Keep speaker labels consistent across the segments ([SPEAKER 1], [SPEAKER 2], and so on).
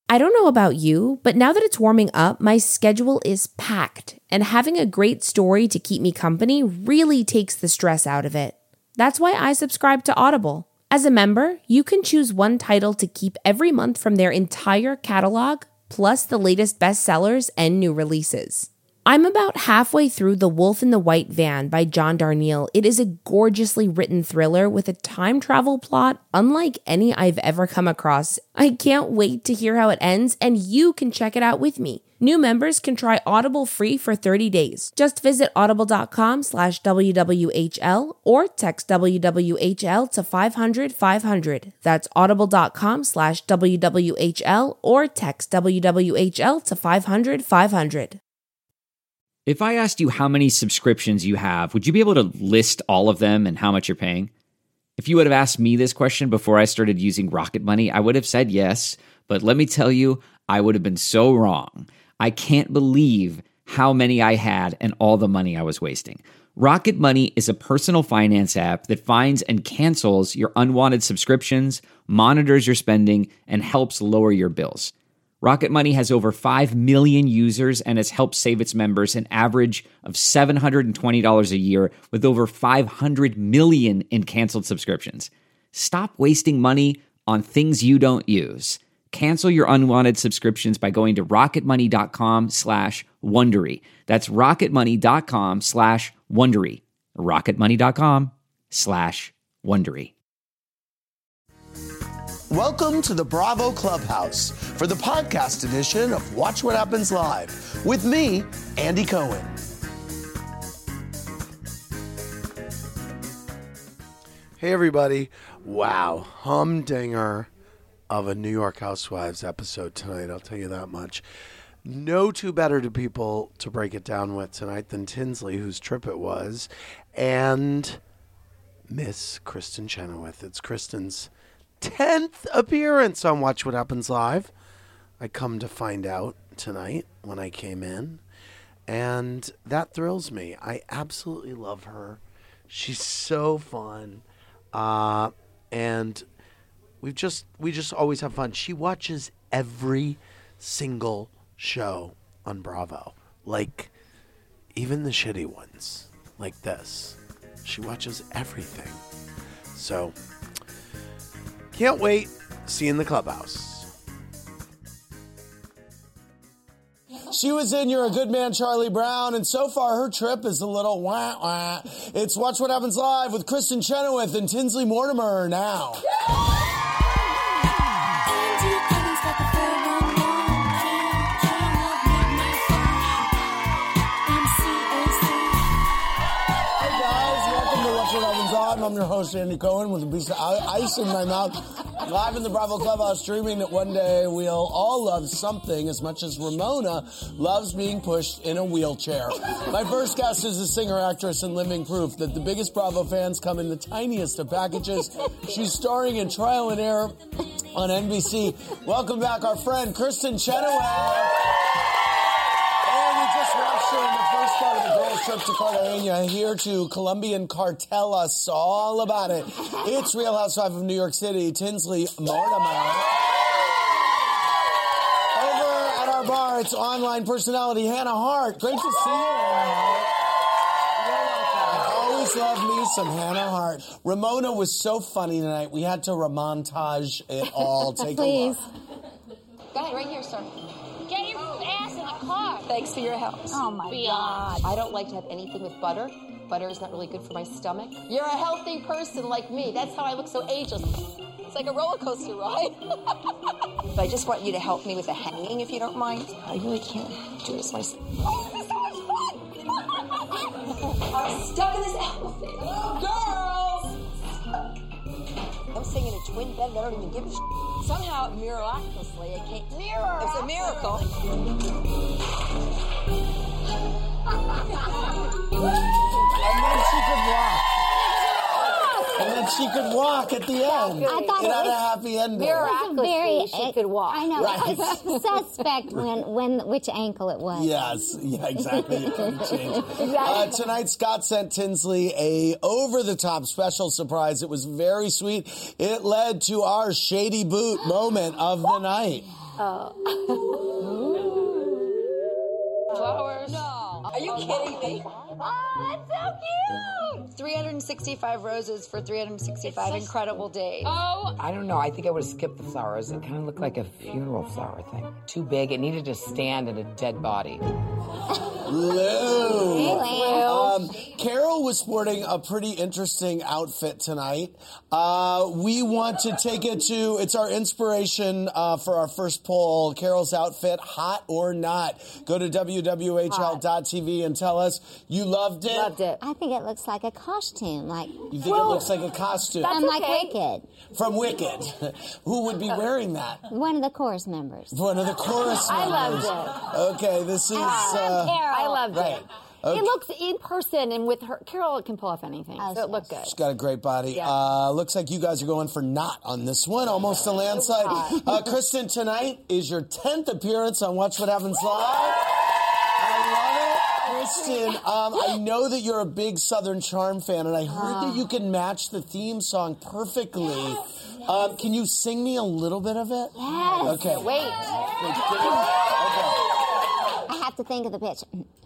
[SPEAKER 1] I don't know about you, but now that it's warming up, my schedule is packed, and having a great story to keep me company really takes the stress out of it. That's why I subscribe to Audible. As a member, you can choose one title to keep every month from their entire catalog, plus the latest bestsellers and new releases. I'm about halfway through The Wolf in the White Van by John Darnielle. It is a gorgeously written thriller with a time travel plot unlike any I've ever come across. I can't wait to hear how it ends, and you can check it out with me. New members can try Audible free for 30 days. Just visit audible.com/WWHL or text WWHL to 500-500. That's audible.com/WWHL or text WWHL to 500-500.
[SPEAKER 2] If I asked you how many subscriptions you have, would you be able to list all of them and how much you're paying? If you would have asked me this question before I started using Rocket Money, I would have said yes, but let me tell you, I would have been so wrong. I can't believe how many I had and all the money I was wasting. Rocket Money is a personal finance app that finds and cancels your unwanted subscriptions, monitors your spending, and helps lower your bills. Rocket Money has over 5 million users and has helped save its members an average of $720 a year with over 500 million in canceled subscriptions. Stop wasting money on things you don't use. Cancel your unwanted subscriptions by going to rocketmoney.com/Wondery. That's rocketmoney.com/Wondery. rocketmoney.com/Wondery.
[SPEAKER 3] Welcome to the Bravo Clubhouse for the podcast edition of Watch What Happens Live with me, Andy Cohen. Hey, everybody. Wow. Humdinger of a New York Housewives episode tonight, I'll tell you that much. No two better to people to break it down with tonight than Tinsley, whose trip it was, and Miss Kristin Chenoweth. It's Kristen's 10th appearance on Watch What Happens Live. I come to find out tonight when I came in, and that thrills me. I absolutely love her. She's so fun, and we just always have fun. She watches every single show on Bravo, like even the shitty ones, like this. She watches everything. So can't wait. See you in the clubhouse. She was in You're a Good Man, Charlie Brown, and so far her trip is a little wah-wah. It's Watch What Happens Live with Kristin Chenoweth and Tinsley Mortimer now. I'm your host, Andy Cohen, with a piece of ice in my mouth, live in the Bravo Clubhouse, dreaming that one day we'll all love something as much as Ramona loves being pushed in a wheelchair. My first guest is a singer, actress, and living proof that the biggest Bravo fans come in the tiniest of packages. She's starring in Trial and Error on NBC. Welcome back, our friend, Kristin Chenoweth. And we just watched her in the first part of the girls' trip to Cartagena, here to Colombian Cartel us all about it. It's Real Housewife of New York City, Tinsley Mortimer. Over at our bar, it's online personality Hannah Hart. Great to see you, Hannah Hart. I always love me some Hannah Hart. Ramona was so funny tonight. We had to remontage it all. Take a look.
[SPEAKER 4] Go ahead, right here, sir. Get your ass in the car. Thanks for your help.
[SPEAKER 5] Oh, my God.
[SPEAKER 4] I don't like to have anything with butter. Butter is not really good for my stomach. You're a healthy person like me. That's how I look so ageless. It's like a roller coaster ride. I just want you to help me with the hanging, if you don't mind. I really can't do this myself. Oh, this is so much fun! I'm stuck in this outfit. Oh, girls! I'm singing a twin bed. I don't even give a shit. Somehow, miraculously, it came. Mirror! It's a miracle.
[SPEAKER 3] And then she could walk. And then she could walk at the end.
[SPEAKER 5] I thought
[SPEAKER 3] it had a happy ending.
[SPEAKER 5] Miraculously,
[SPEAKER 4] she could walk.
[SPEAKER 5] I know.
[SPEAKER 3] Right.
[SPEAKER 5] It's suspect which ankle it was.
[SPEAKER 3] Yes, yeah, exactly. It couldn't change. Tonight, Scott sent Tinsley a over-the-top special surprise. It was very sweet. It led to our shady boot moment of the night.
[SPEAKER 4] Flowers. No. Are you kidding me? Oh, that's so cute. 365 roses for 365 incredible days.
[SPEAKER 6] Oh. I don't know. I think I would have skipped the flowers. It kind of looked like a funeral flower thing. Too big. It needed to stand in a dead body.
[SPEAKER 3] Lou. Carol was sporting a pretty interesting outfit tonight. We want to take it to, it's our inspiration for our first poll. Carol's outfit, hot or not? Go to WWHL.tv and tell us you loved it.
[SPEAKER 5] Loved it. I think it looks like a costume. Like
[SPEAKER 3] You think it looks like a costume?
[SPEAKER 5] I'm like Wicked.
[SPEAKER 3] From Wicked. Who would be wearing that?
[SPEAKER 5] One of the chorus members.
[SPEAKER 3] One of the chorus members.
[SPEAKER 7] I loved it.
[SPEAKER 3] Okay, this is...
[SPEAKER 7] I loved
[SPEAKER 3] right.
[SPEAKER 7] it.
[SPEAKER 3] Okay.
[SPEAKER 7] It looks in person and with her. Carol can pull off anything, so it looked good.
[SPEAKER 3] She's got a great body.
[SPEAKER 7] Yeah.
[SPEAKER 3] Looks like you guys are going for not on this one. Almost a landslide. Kristen, tonight is your 10th appearance on Watch What Happens Live. I love it. Kristen, I know that you're a big Southern Charm fan, and I heard that you can match the theme song perfectly. Yes. Can you sing me a little bit of it?
[SPEAKER 5] Yes.
[SPEAKER 3] Okay.
[SPEAKER 7] Wait.
[SPEAKER 5] I have to think of the pitch.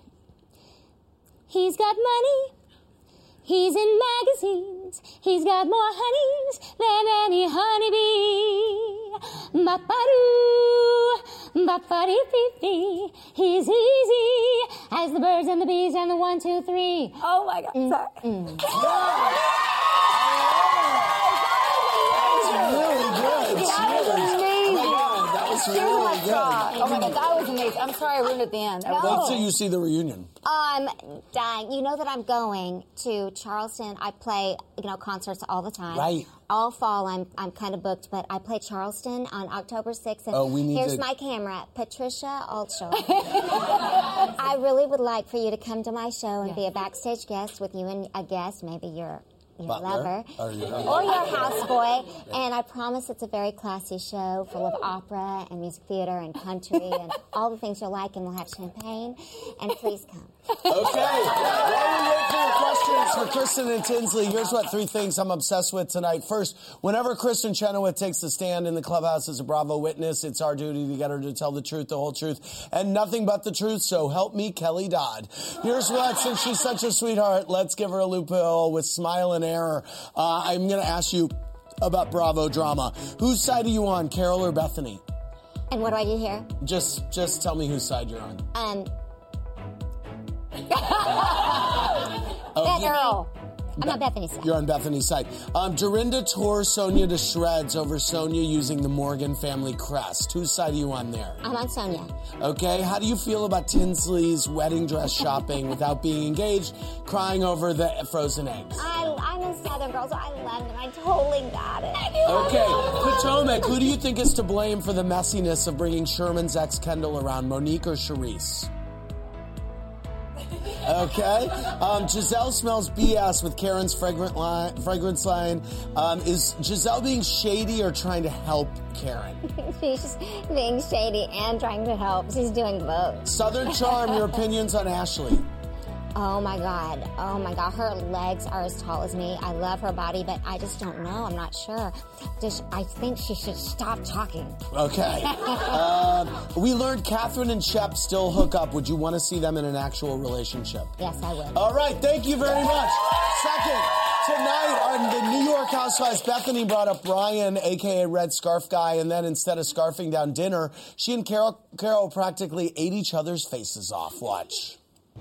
[SPEAKER 5] He's got money. He's in magazines. He's got more honeys than any honeybee. Ba-ba-doo, ba-ba-dee-dee-dee. He's easy as the birds and the bees and the 1, 2, 3.
[SPEAKER 7] Oh my God! Sorry.
[SPEAKER 3] Really good.
[SPEAKER 7] Oh my God, that was amazing. I'm sorry I ruined it at the end.
[SPEAKER 3] Wait till you see the reunion.
[SPEAKER 5] I'm dying. You know that I'm going to Charleston. I play, concerts all the time.
[SPEAKER 3] Right.
[SPEAKER 5] All fall, I'm kind of booked, but I play Charleston on October 6th. And here's my camera, Patricia Altshaw. I really would like for you to come to my show and be a backstage guest with you and a guest, maybe your lover, or your houseboy, and I promise it's a very classy show full of opera and music theater and country and all the things you'll like, and we'll have champagne, and please come.
[SPEAKER 3] Okay, while we wait for your questions for Kristen and Tinsley, here's what 3 things I'm obsessed with tonight. First, whenever Kristen Chenoweth takes a stand in the clubhouse as a Bravo witness, it's our duty to get her to tell the truth, the whole truth, and nothing but the truth, so help me, Kelly Dodd. Here's what, since she's such a sweetheart, let's give her a loophole with smile and error. I'm going to ask you about Bravo drama. Whose side are you on, Carol or Bethany?
[SPEAKER 5] And what do I do here?
[SPEAKER 3] Just tell me whose side you're on.
[SPEAKER 5] Carol. I'm on Bethany's side.
[SPEAKER 3] You're on Bethany's side. Dorinda tore Sonia to shreds over Sonia using the Morgan family crest. Whose side are you on there?
[SPEAKER 5] I'm on Sonia.
[SPEAKER 3] Okay. How do you feel about Tinsley's wedding dress shopping without being engaged, crying over the frozen eggs?
[SPEAKER 5] I'm a Southern girl, so I love it. I totally got it.
[SPEAKER 3] Okay. Potomac, who do you think is to blame for the messiness of bringing Sherman's ex Kendall around, Monique or Charisse? Okay. Giselle smells BS with Karen's fragrance line. Is Giselle being shady or trying to help Karen?
[SPEAKER 5] She's just being shady and trying to help. She's doing both.
[SPEAKER 3] Southern Charm, your opinions on Ashley?
[SPEAKER 5] Oh my God. Her legs are as tall as me. I love her body, but I just don't know. I'm not sure. I think she should stop talking.
[SPEAKER 3] Okay. We learned Catherine and Shep still hook up. Would you want to see them in an actual relationship?
[SPEAKER 5] Yes, I would.
[SPEAKER 3] All right. Thank you very much. Second, tonight on the New York Housewives, Bethany brought up Brian, a.k.a. Red Scarf Guy, and then instead of scarfing down dinner, she and Carol practically ate each other's faces off. Watch.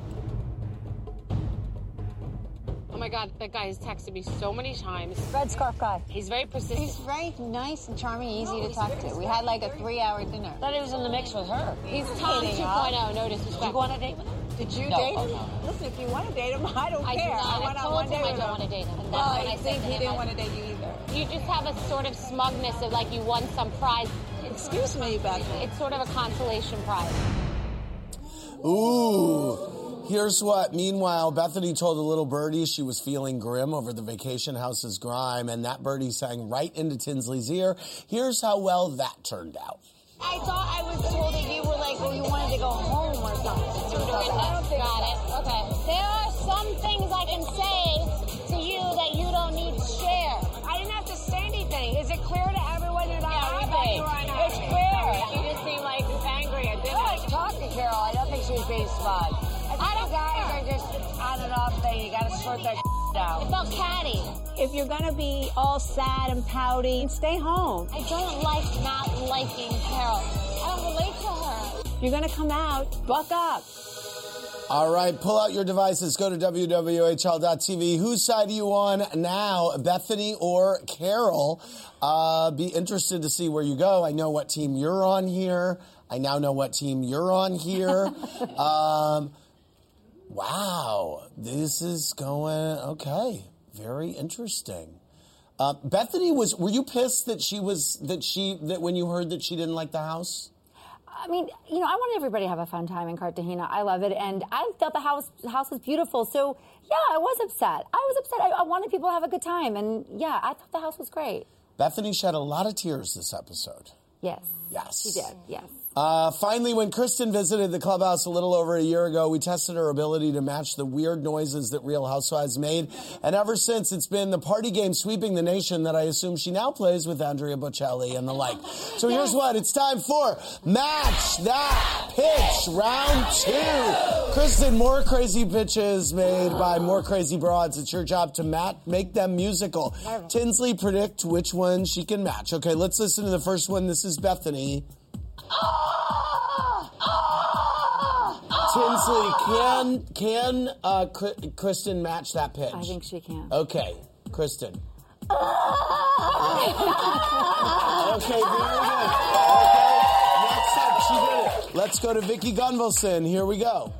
[SPEAKER 8] Oh my God, that guy has texted me so many times.
[SPEAKER 7] Red Scarf Guy.
[SPEAKER 8] He's very persistent.
[SPEAKER 9] He's very nice and charming, easy to talk to. We had like a 3-hour dinner.
[SPEAKER 8] I thought he was in the mix with her.
[SPEAKER 9] He's
[SPEAKER 8] Tom
[SPEAKER 9] dating
[SPEAKER 8] 2.0, no disrespect. Did you go on a date with him?
[SPEAKER 9] Did you
[SPEAKER 8] No.
[SPEAKER 9] date
[SPEAKER 8] Oh,
[SPEAKER 9] him?
[SPEAKER 8] no.
[SPEAKER 9] Listen, if you want to date him, I don't care.
[SPEAKER 8] I
[SPEAKER 9] went on
[SPEAKER 8] told
[SPEAKER 9] one
[SPEAKER 8] him
[SPEAKER 9] date
[SPEAKER 8] I
[SPEAKER 9] with
[SPEAKER 8] don't
[SPEAKER 9] him.
[SPEAKER 8] want to date him. And
[SPEAKER 9] Well,
[SPEAKER 8] that's when
[SPEAKER 9] I
[SPEAKER 8] I said
[SPEAKER 9] think
[SPEAKER 8] to
[SPEAKER 9] he
[SPEAKER 8] him,
[SPEAKER 9] didn't want to date you either.
[SPEAKER 8] You just have a sort of smugness of like you won some prize.
[SPEAKER 9] Excuse me, Bethany.
[SPEAKER 8] It's sort of a consolation prize.
[SPEAKER 3] Ooh. Here's what. Meanwhile, Bethany told a little birdie she was feeling grim over the vacation house's grime, and that birdie sang right into Tinsley's ear. Here's how well that turned out.
[SPEAKER 9] I thought I was told that you were like, well, you wanted to go home or something.
[SPEAKER 8] Got it. Okay.
[SPEAKER 9] There are some things I can say to you that you don't need to share. I didn't have to say anything. Is it clear to everyone you're not happy? It's clear.
[SPEAKER 8] You just
[SPEAKER 9] sort that out.
[SPEAKER 4] About Caddy.
[SPEAKER 7] If you're going to be all sad and pouty, stay home.
[SPEAKER 9] I don't like not liking Carol. I don't relate to her.
[SPEAKER 7] You're going to come out, buck up.
[SPEAKER 3] All right, pull out your devices. Go to WWHL.tv. Whose side are you on now, Bethany or Carol? Be interested to see where you go. I know what team you're on here. I now know what team you're on here. Wow, this is going, okay, very interesting. Bethany, were you pissed that when you heard that she didn't like the house?
[SPEAKER 7] I mean, I want everybody to have a fun time in Cartagena. I love it, and I thought the house was beautiful. So, yeah, I was upset. I wanted people to have a good time, and yeah, I thought the house was great.
[SPEAKER 3] Bethany shed a lot of tears this episode.
[SPEAKER 7] Yes.
[SPEAKER 3] Yes.
[SPEAKER 7] She did, yes.
[SPEAKER 3] Finally, when Kristen visited the clubhouse a little over a year ago, we tested her ability to match the weird noises that Real Housewives made. And ever since, it's been the party game sweeping the nation that I assume she now plays with Andrea Bocelli and the like. So here's what. It's time for Match That Pitch, round 2. Kristen, more crazy pitches made by more crazy broads. It's your job to make them musical. Tinsley, predict which one she can match. Okay, let's listen to the first one. This is Bethany. Tinsley, can Kristen match that pitch?
[SPEAKER 7] I think she can.
[SPEAKER 3] Okay, Kristen. Okay, very good. Okay, next up, she did it. Let's go to Vicki Gunvalson. Here we go.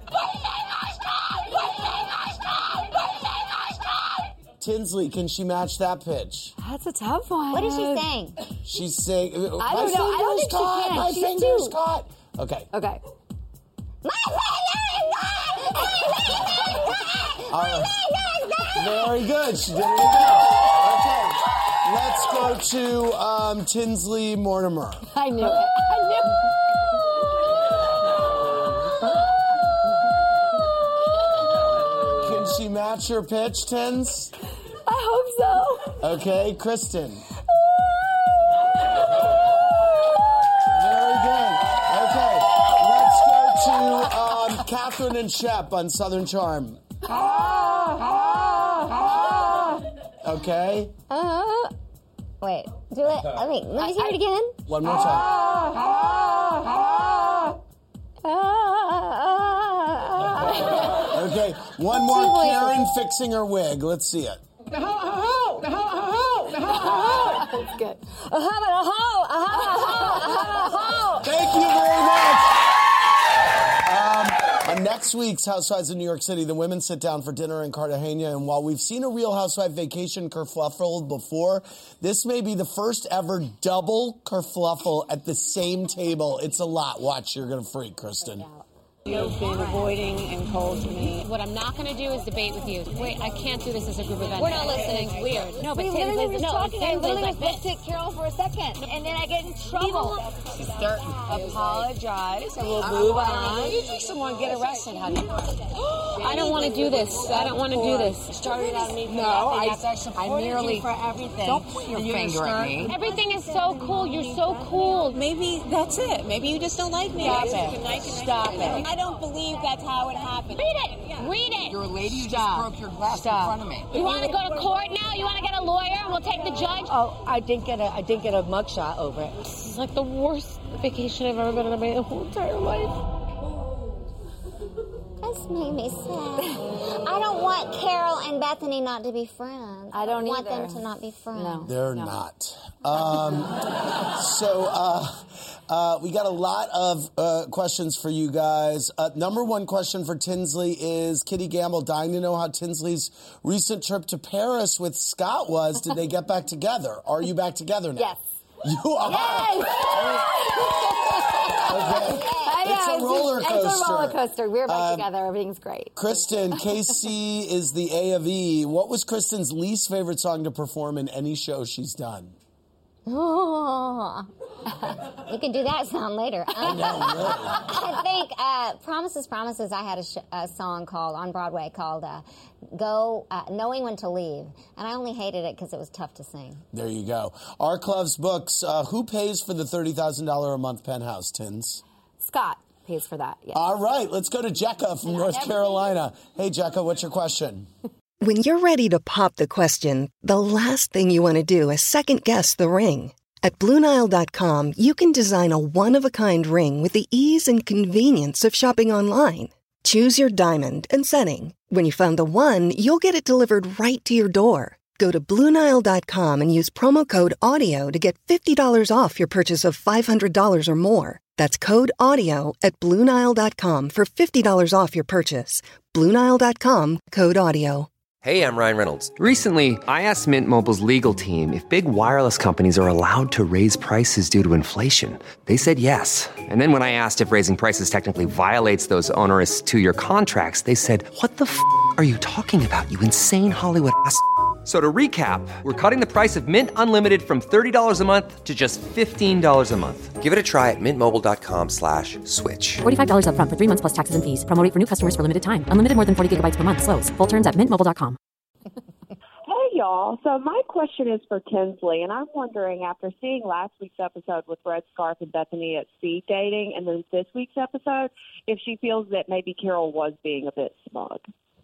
[SPEAKER 3] Tinsley, can she match that pitch?
[SPEAKER 7] That's a tough one.
[SPEAKER 5] What is she saying?
[SPEAKER 3] She's saying,
[SPEAKER 7] I don't know. I don't think she can.
[SPEAKER 3] My finger's caught. Okay.
[SPEAKER 7] Okay.
[SPEAKER 3] Very good. She did it again. Okay. Let's go to Tinsley Mortimer.
[SPEAKER 7] I knew it.
[SPEAKER 3] Can she match your pitch, Tins?
[SPEAKER 7] I hope so.
[SPEAKER 3] Okay, Kristen. Very good. Okay, let's go to Catherine and Shep on Southern Charm. Okay.
[SPEAKER 5] Wait, do it. Let me hear it again.
[SPEAKER 3] One more time. Okay, one more. Karen fixing her wig. Let's see it.
[SPEAKER 7] That's good.
[SPEAKER 3] Thank you very much. On next week's Housewives of New York City, the women sit down for dinner in Cartagena, and while we've seen a Real Housewife vacation kerfluffle before, this may be the first ever double kerfluffle at the same table. It's a lot. Watch, you're going to freak, Kristen.
[SPEAKER 7] You've been avoiding and cold to me.
[SPEAKER 8] What I'm not going to do is debate with you. Wait, I can't do this as a group event.
[SPEAKER 4] We're not listening.
[SPEAKER 8] It's weird. No, but
[SPEAKER 7] We literally were just talking. I literally was
[SPEAKER 8] like
[SPEAKER 7] listening to Carol for a second, and then I get in trouble.
[SPEAKER 6] She's starting. Apologize, and we'll move on. You think someone get arrested, honey?
[SPEAKER 8] I don't want to do this. I don't want to do this.
[SPEAKER 6] Started on me.
[SPEAKER 7] No,
[SPEAKER 6] I
[SPEAKER 7] supported
[SPEAKER 6] merely
[SPEAKER 7] you for everything.
[SPEAKER 6] Don't point your finger at me.
[SPEAKER 8] Everything is so cool. You're so cool.
[SPEAKER 7] Maybe that's it. Maybe you just don't like me.
[SPEAKER 6] Stop it. Stop it.
[SPEAKER 7] I don't believe that's how it happened.
[SPEAKER 8] Read it. Read it.
[SPEAKER 6] You're a lady who just broke your glass in front of me.
[SPEAKER 8] You want to go to court now? You want to get a lawyer and we'll take the judge?
[SPEAKER 7] Oh, I didn't get a mugshot over it.
[SPEAKER 8] This is like the worst vacation I've ever been on in my whole entire life.
[SPEAKER 5] This made me sad. I don't want Carol and Bethany not to be friends.
[SPEAKER 7] I don't
[SPEAKER 5] want
[SPEAKER 7] either.
[SPEAKER 5] them to not be friends.
[SPEAKER 7] No.
[SPEAKER 3] They're not. We got a lot of questions for you guys. Number one question for Tinsley is Kitty Gamble dying to know how Tinsley's recent trip to Paris with Scott was. Did they get back together? Are you back together now?
[SPEAKER 7] Yes.
[SPEAKER 3] You are?
[SPEAKER 7] Yes!
[SPEAKER 3] Okay. It's a roller coaster.
[SPEAKER 7] It's a roller coaster. We're back together. Everything's great.
[SPEAKER 3] Kristen, KC is the A of E. What was Kristen's least favorite song to perform in any show she's done?
[SPEAKER 5] Oh, we can do that song later. I think Promises, Promises, I had a song on Broadway called Knowing When to Leave. And I only hated it because it was tough to sing.
[SPEAKER 3] There you go. Arc Loves Books. Who pays for the $30,000 a month penthouse, Tins?
[SPEAKER 7] Scott pays for that, yes.
[SPEAKER 3] All right, let's go to Jekka from North Carolina. Hey, Jekka, what's your question?
[SPEAKER 10] When you're ready to pop the question, the last thing you want to do is second-guess the ring. At BlueNile.com, you can design a one-of-a-kind ring with the ease and convenience of shopping online. Choose your diamond and setting. When you find the one, you'll get it delivered right to your door. Go to BlueNile.com and use promo code AUDIO to get $50 off your purchase of $500 or more. That's code AUDIO at BlueNile.com for $50 off your purchase. BlueNile.com, code AUDIO.
[SPEAKER 11] Hey, I'm Ryan Reynolds. Recently, I asked Mint Mobile's legal team if big wireless companies are allowed to raise prices due to inflation. They said yes. And then when I asked if raising prices technically violates those onerous two-year contracts, they said, "What the f*** are you talking about, you insane Hollywood ass?" So to recap, we're cutting the price of Mint Unlimited from $30 a month to just $15 a month. Give it a try at mintmobile.com/switch.
[SPEAKER 12] $45 up front for 3 months plus taxes and fees. Promo rate for new customers for limited time. Unlimited more than 40 gigabytes per month. Slows full terms at mintmobile.com.
[SPEAKER 13] Hey, y'all. So my question is for Tinsley, and I'm wondering, after seeing last week's episode with Red Scarf and Bethany at speed dating, and then this week's episode, if she feels that maybe Carol was being a bit smug.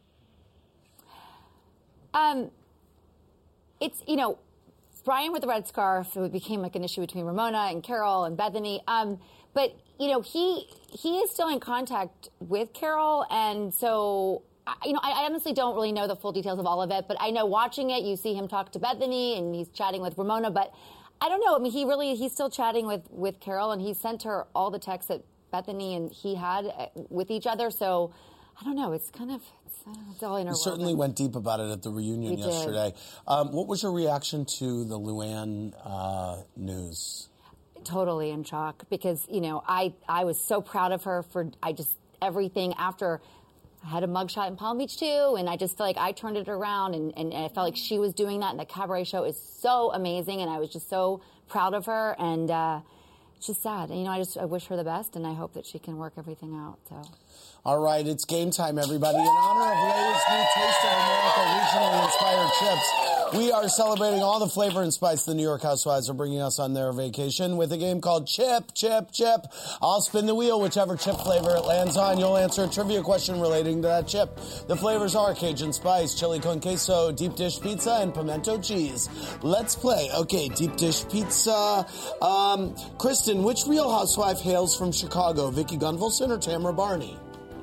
[SPEAKER 7] It's, Brian with the red scarf, it became like an issue between Ramona and Carol and Bethany. But, he is still in contact with Carol. And so, I honestly don't really know the full details of all of it. But I know watching it, you see him talk to Bethany and he's chatting with Ramona. But I don't know. I mean, he's still chatting with Carol. And he sent her all the texts that Bethany and he had with each other. So I don't know. It's kind of... It's all interwoven.
[SPEAKER 3] You certainly went deep about it at the reunion yesterday. What was your reaction to the Luann news?
[SPEAKER 7] Totally in shock because, I was so proud of her for everything after I had a mugshot in Palm Beach too, and I just feel like I turned it around and I felt like she was doing that, and the cabaret show is so amazing, and I was just so proud of her, and it's just sad. And, I wish her the best, and I hope that she can work everything out, so...
[SPEAKER 3] All right, it's game time, everybody. In honor of Lay's new Taste of America regionally inspired chips, we are celebrating all the flavor and spice the New York Housewives are bringing us on their vacation with a game called Chip, Chip, Chip. I'll spin the wheel, whichever chip flavor it lands on. You'll answer a trivia question relating to that chip. The flavors are Cajun spice, chili con queso, deep dish pizza, and pimento cheese. Let's play. Okay, deep dish pizza. Kristen, which Real Housewife hails from Chicago? Vicki Gunvalson or Tamara Barney?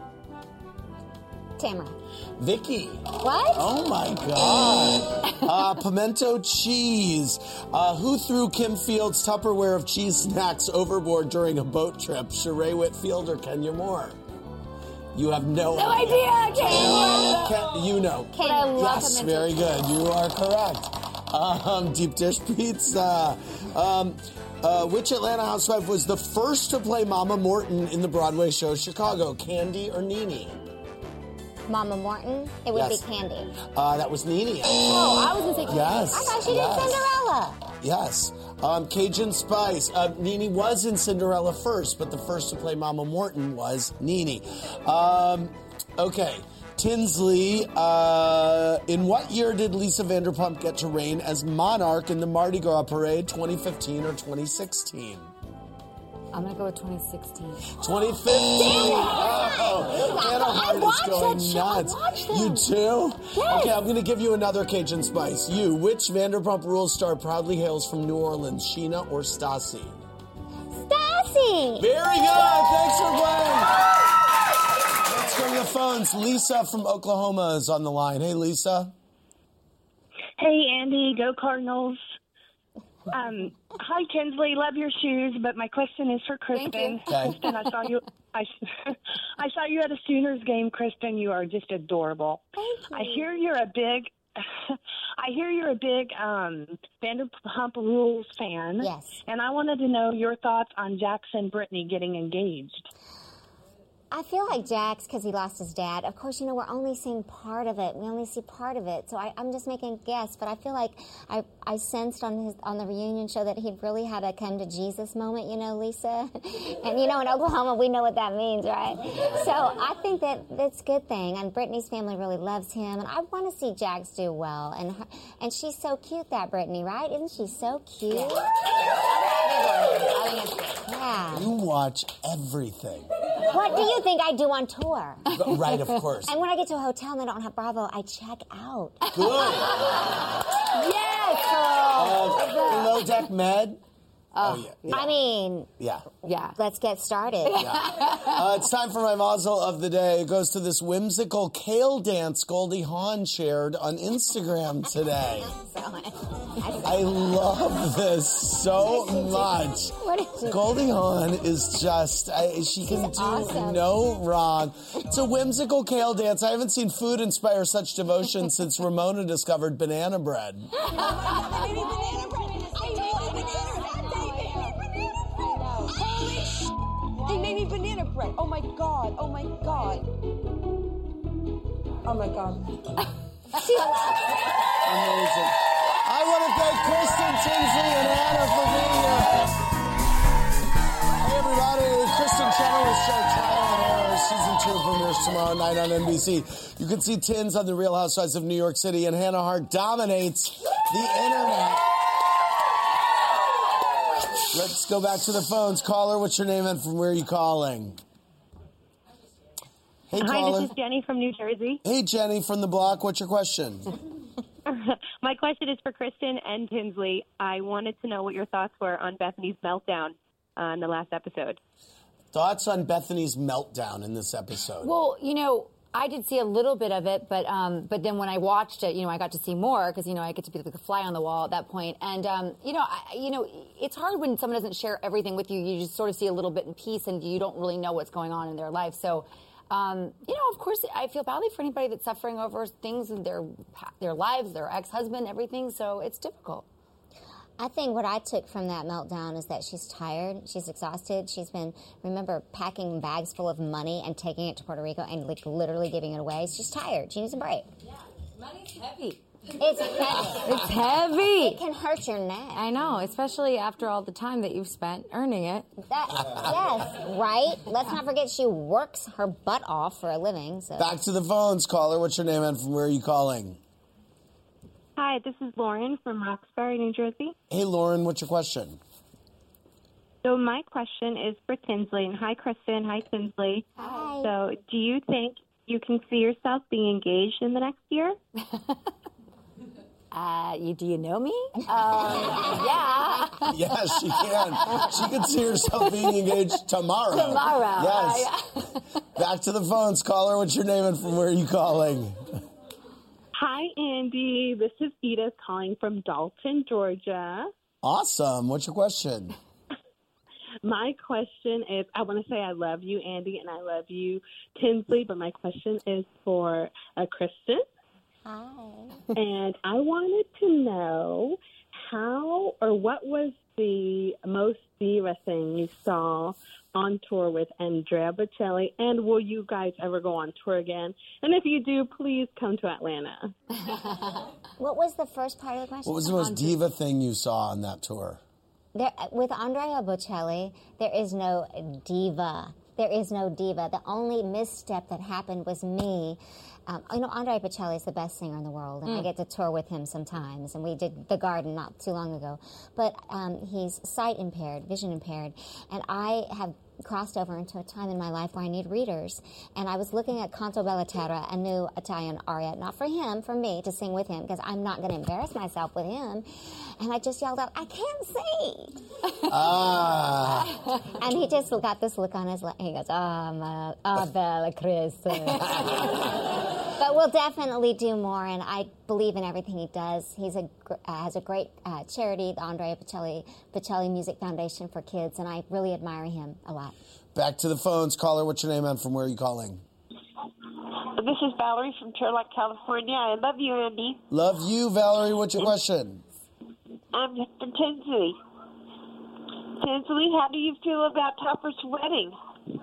[SPEAKER 5] Tamara.
[SPEAKER 3] Vicky.
[SPEAKER 5] What?
[SPEAKER 3] Oh, my God. Pimento cheese. Who threw Kim Fields' Tupperware of cheese snacks overboard during a boat trip? Sheree Whitfield or Kenya Moore? You have no
[SPEAKER 7] idea.
[SPEAKER 3] You know. Yes, very good. You are correct. Deep dish pizza. Which Atlanta housewife was the first to play Mama Morton in the Broadway show Chicago? Candy or Nene?
[SPEAKER 5] Mama Morton? It would be Candy.
[SPEAKER 3] That was Nene.
[SPEAKER 7] Oh, I was going to say Candy.
[SPEAKER 3] Yes.
[SPEAKER 5] I thought she did Cinderella.
[SPEAKER 3] Yes. Cajun spice. Nene was in Cinderella first, but the first to play Mama Morton was Nene. Okay. Tinsley, in what year did Lisa Vanderpump get to reign as monarch in the Mardi Gras parade, 2015 or 2016?
[SPEAKER 7] I'm going to go with 2016.
[SPEAKER 3] 2015. Hannah Hart is going nuts. You too?
[SPEAKER 7] Yes.
[SPEAKER 3] Okay, I'm going to give you another Cajun spice. Which Vanderpump Rules star proudly hails from New Orleans, Sheena or Stassi?
[SPEAKER 5] Stassi.
[SPEAKER 3] Very good. Thanks for playing. Let's go to the phones. Lisa from Oklahoma is on the line. Hey, Lisa.
[SPEAKER 14] Hey, Andy. Go Cardinals. Hi, Tinsley. Love your shoes, but my question is for Kristen. Kristen, I saw you. I saw you at a Sooners game, Kristen. You are just adorable.
[SPEAKER 5] Thank you.
[SPEAKER 14] I hear you're a big Vanderpump Rules fan.
[SPEAKER 5] Yes.
[SPEAKER 14] And I wanted to know your thoughts on Jackson Brittany getting engaged.
[SPEAKER 5] I feel like Jax, because he lost his dad. Of course, we're only seeing part of it. We only see part of it. So I'm just making a guess. But I feel like I sensed on the reunion show that he really had a come to Jesus moment, Lisa. And, in Oklahoma, we know what that means, right? So I think that's a good thing. And Brittany's family really loves him. And I want to see Jax do well. And she's so cute, that Brittany, right? Isn't she so cute?
[SPEAKER 7] Yeah.
[SPEAKER 3] You watch everything.
[SPEAKER 5] What do you think I do on tour?
[SPEAKER 15] Right, of course.
[SPEAKER 5] And when I get to a hotel and they don't have Bravo, I check out.
[SPEAKER 15] Good.
[SPEAKER 5] Yes, girl.
[SPEAKER 15] Below Deck Med.
[SPEAKER 5] Yeah. I mean,
[SPEAKER 15] yeah.
[SPEAKER 5] Let's get started.
[SPEAKER 15] It's time for my mazel of the day. It goes to this whimsical kale dance Goldie Hawn shared on Instagram today. I love this so much.
[SPEAKER 5] What is it?
[SPEAKER 15] Goldie Hawn is just, she can do no wrong. It's a whimsical kale dance. I haven't seen food inspire such devotion since Ramona discovered banana bread.
[SPEAKER 16] They made me banana bread. Oh my God. Oh my God. Oh my God.
[SPEAKER 15] Amazing. I want to thank Kristen, Tinsley, and Anna for being here. Hey, everybody. Kristen Chenoweth's show, Trial and Error, Season 2 premieres tomorrow night on NBC. You can see Tins on The Real Housewives of New York City, and Hannah Hart dominates the internet. Let's go back to the phones. Caller, what's your name and from where are you calling? Hey,
[SPEAKER 17] Hi,
[SPEAKER 15] caller.
[SPEAKER 17] this is Jenny from New Jersey.
[SPEAKER 15] Hey, Jenny from the block. What's your question?
[SPEAKER 17] My question is for Kristen and Tinsley. I wanted to know what your thoughts were on Bethany's meltdown in the last episode.
[SPEAKER 15] Thoughts on Bethany's meltdown in this episode?
[SPEAKER 7] Well, I did see a little bit of it, but then when I watched it, I got to see more because I get to be like a fly on the wall at that point. And it's hard when someone doesn't share everything with you. You just sort of see a little bit in peace, and you don't really know what's going on in their life. So, of course, I feel badly for anybody that's suffering over things in their lives, their ex-husband, everything. So it's difficult.
[SPEAKER 5] I think what I took from that meltdown is that she's tired, she's exhausted, she's been, remember, packing bags full of money and taking it to Puerto Rico and literally giving it away. She's tired. She needs a break.
[SPEAKER 7] Yeah, money's heavy.
[SPEAKER 5] It's heavy.
[SPEAKER 7] It's heavy.
[SPEAKER 5] It can hurt your neck.
[SPEAKER 7] I know, especially after all the time that you've spent earning it.
[SPEAKER 5] Yes, right? Let's not forget she works her butt off for a living. So.
[SPEAKER 15] Back to the phones, caller. What's your name and from where are you calling?
[SPEAKER 17] Hi, this is Lauren from Roxbury, New Jersey.
[SPEAKER 15] Hey, Lauren, what's your question?
[SPEAKER 17] So my question is for Tinsley. And hi, Kristen. Hi, Tinsley.
[SPEAKER 5] Hi.
[SPEAKER 17] So do you think you can see yourself being engaged in the next year?
[SPEAKER 7] Do you know me? Yeah.
[SPEAKER 15] Yes, she can. She can see herself being engaged tomorrow. Yes. Back to the phones, caller. What's your name and from where are you calling?
[SPEAKER 17] Hi, Andy. This is Edith calling from Dalton, Georgia.
[SPEAKER 15] Awesome. What's your question?
[SPEAKER 17] My question is, I want to say I love you, Andy, and I love you, Tinsley, but my question is for Kristen.
[SPEAKER 5] Hi.
[SPEAKER 17] And I wanted to know how or what was the most diva thing you saw on tour with Andrea Bocelli, and will you guys ever go on tour again? And if you do, please come to Atlanta.
[SPEAKER 5] What was the first part of the question?
[SPEAKER 15] What was the most diva thing you saw on that tour?
[SPEAKER 5] With Andrea Bocelli, there is no diva. There is no diva. The only misstep that happened was me. Andrea Bocelli is the best singer in the world, and I get to tour with him sometimes, and we did The Garden not too long ago. But he's sight impaired, vision impaired, and I have crossed over into a time in my life where I need readers. And I was looking at Canto Bella Terra, a new Italian aria, not for him, for me, to sing with him, because I'm not going to embarrass myself with him. And I just yelled out, I can't sing. And he just got this look on his, he goes, Bella Chris. But we'll definitely do more, and I believe in everything he does. He's has a great charity, the Andrea Bocelli Music Foundation for Kids, and I really admire him a lot.
[SPEAKER 15] Back to the phones. Caller, what's your name and from where are you calling?
[SPEAKER 18] This is Valerie from Turlock, California. I love you, Andy.
[SPEAKER 15] Love you, Valerie. What's your question?
[SPEAKER 18] I'm for Tinsley. Tinsley, how do you feel about Topper's wedding?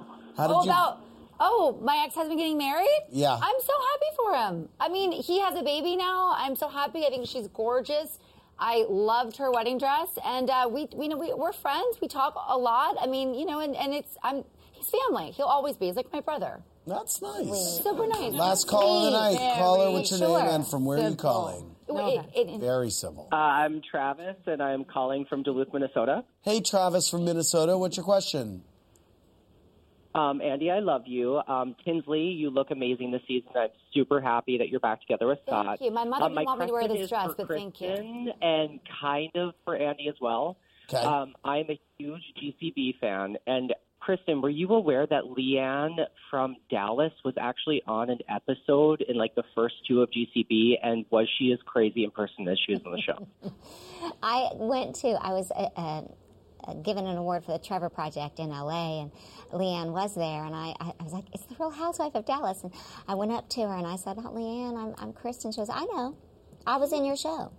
[SPEAKER 7] My ex-husband getting married?
[SPEAKER 15] Yeah.
[SPEAKER 7] I'm so happy for him. I mean, he has a baby now. I'm so happy. I think she's gorgeous. I loved her wedding dress, and we're friends. We talk a lot. I mean, and I'm his family. He'll always be. He's like my brother.
[SPEAKER 15] That's nice.
[SPEAKER 7] Super nice.
[SPEAKER 15] Last call of the night. Caller, what's your name and from where are you calling? Very civil.
[SPEAKER 19] I'm Travis, and I'm calling from Duluth, Minnesota.
[SPEAKER 15] Hey, Travis from Minnesota. What's your question?
[SPEAKER 19] Andy, I love you. Tinsley, you look amazing this season. I'm super happy that you're back together with Scott.
[SPEAKER 7] Thank you. My mother didn't want me to wear this dress, but thank you.
[SPEAKER 19] And kind of for Andy as well.
[SPEAKER 15] Okay.
[SPEAKER 19] I'm a huge GCB fan. And Kristen, were you aware that Leanne from Dallas was actually on an episode in like the first 2 of GCB? And was she as crazy in person as she was on the show?
[SPEAKER 5] I was given an award for the Trevor Project in L.A., and Leanne was there, and I was like, it's the Real Housewife of Dallas. And I went up to her, and I said, oh, Leanne, I'm Kristen. She goes, I know. I was in your show.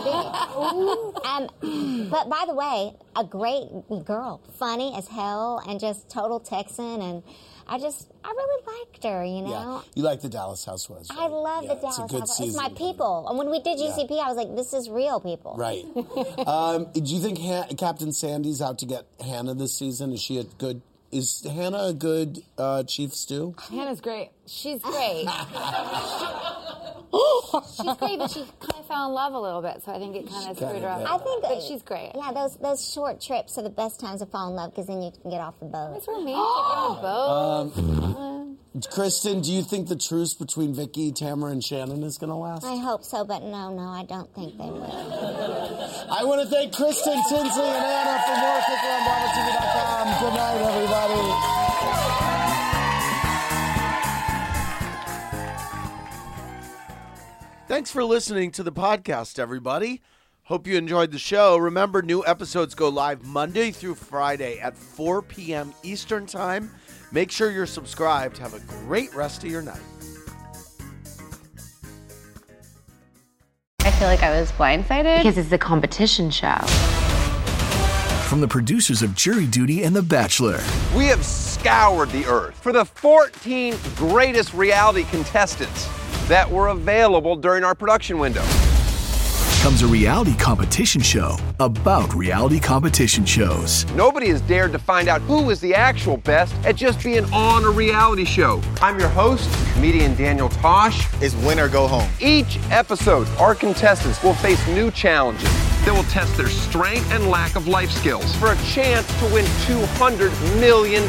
[SPEAKER 5] But by the way, a great girl, funny as hell, and just total Texan, and I really liked her, you know.
[SPEAKER 15] Yeah. You like the Dallas Housewives, right?
[SPEAKER 5] I love the Dallas Housewives. It's my people. And when we did GCP, I was like, this is real people.
[SPEAKER 15] Right. Do you think Captain Sandy's out to get Hannah this season? Is Hannah a good Chief Stew?
[SPEAKER 7] Hannah's great. She's great. She's great, but she kind of fell in love a little bit, so I think it kind of screwed her up.
[SPEAKER 5] I think
[SPEAKER 7] but she's great.
[SPEAKER 5] Yeah, those short trips are the best times to fall in love because then you can get off the boat.
[SPEAKER 7] That's romantic on a boat.
[SPEAKER 15] Kristen, do you think the truce between Vicky, Tamara, and Shannon is going to last?
[SPEAKER 5] I hope so, but no, I don't think they will.
[SPEAKER 15] I want to thank Kristen, Tinsley, and Anna for more. Click on BravoTV.com. Good night, everybody.
[SPEAKER 3] Thanks for listening to the podcast, everybody. Hope you enjoyed the show. Remember, new episodes go live Monday through Friday at 4 p.m. Eastern Time. Make sure you're subscribed. Have a great rest of your night.
[SPEAKER 20] I feel like I was blindsided because it's a competition show.
[SPEAKER 21] From the producers of Jury Duty and The Bachelor.
[SPEAKER 22] We have scoured the earth for the 14 greatest reality contestants that were available during our production window.
[SPEAKER 21] Comes a reality competition show about reality competition shows.
[SPEAKER 22] Nobody has dared to find out who is the actual best at just being on a reality show. I'm your host, comedian Daniel Tosh.
[SPEAKER 23] Is win or go home.
[SPEAKER 22] Each episode, our contestants will face new challenges that will test their strength and lack of life skills for a chance to win $200 million.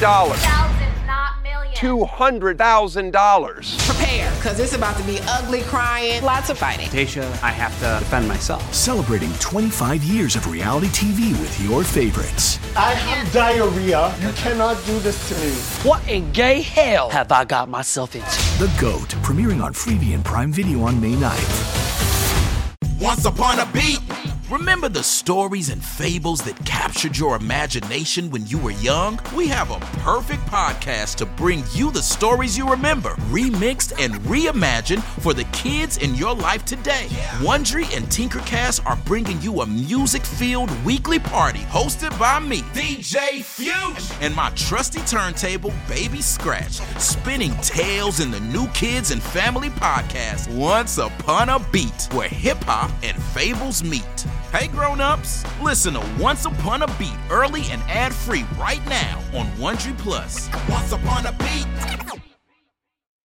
[SPEAKER 22] $200,000.
[SPEAKER 24] Prepare, because it's about to be ugly, crying, lots of fighting.
[SPEAKER 25] Tasha, I have to defend myself.
[SPEAKER 21] Celebrating 25 years of reality TV with your favorites.
[SPEAKER 23] I have diarrhea. You cannot do this to me.
[SPEAKER 25] What in gay hell have I got myself into?
[SPEAKER 21] The GOAT, premiering on Freevee and Prime Video on May 9th.
[SPEAKER 26] Once upon a beat. Remember the stories and fables that captured your imagination when you were young? We have a perfect podcast to bring you the stories you remember, remixed and reimagined for the kids in your life today. Wondery and Tinkercast are bringing you a music-filled weekly party hosted by me, DJ Fuge, and my trusty turntable, Baby Scratch, spinning tales in the new kids and family podcast, Once Upon a Beat, where hip-hop and fables meet. Hey grown-ups, listen to Once Upon a Beat early and ad-free right now on Wondery Plus. Once Upon a Beat.